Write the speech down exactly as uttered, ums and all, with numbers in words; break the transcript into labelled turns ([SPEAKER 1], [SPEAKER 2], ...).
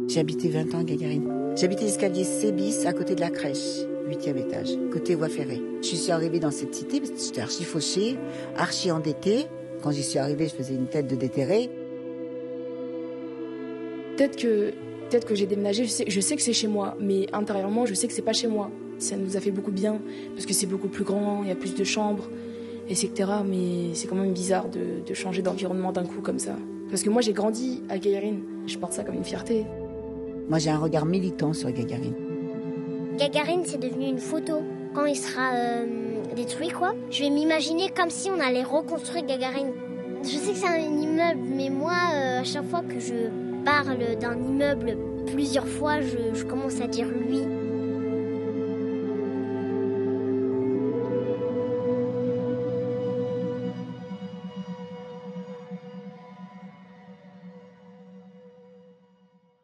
[SPEAKER 1] J'ai habité vingt ans à Gagarine. J'habitais l'escalier C bis à côté de la crèche, huitième étage, côté voie ferrée. Je suis arrivée dans cette cité parce que j'étais archi fauchée, archi endettée. Quand j'y suis arrivée, je faisais une tête de déterrée.
[SPEAKER 2] Peut-être que, peut-être que j'ai déménagé, je sais, je sais que c'est chez moi, mais intérieurement, je sais que c'est pas chez moi. Ça nous a fait beaucoup de bien, parce que c'est beaucoup plus grand, il y a plus de chambres, et cetera. Mais c'est quand même bizarre de, de changer d'environnement d'un coup comme ça. Parce que moi, j'ai grandi à Gagarine. Je porte ça comme une fierté.
[SPEAKER 1] Moi, j'ai un regard militant sur Gagarine.
[SPEAKER 3] Gagarine, c'est devenu une photo. Quand il sera euh, détruit, quoi, je vais m'imaginer comme si on allait reconstruire Gagarine. Je sais que c'est un immeuble, mais moi, euh, à chaque fois que je parle d'un immeuble plusieurs fois, je, je commence à dire lui.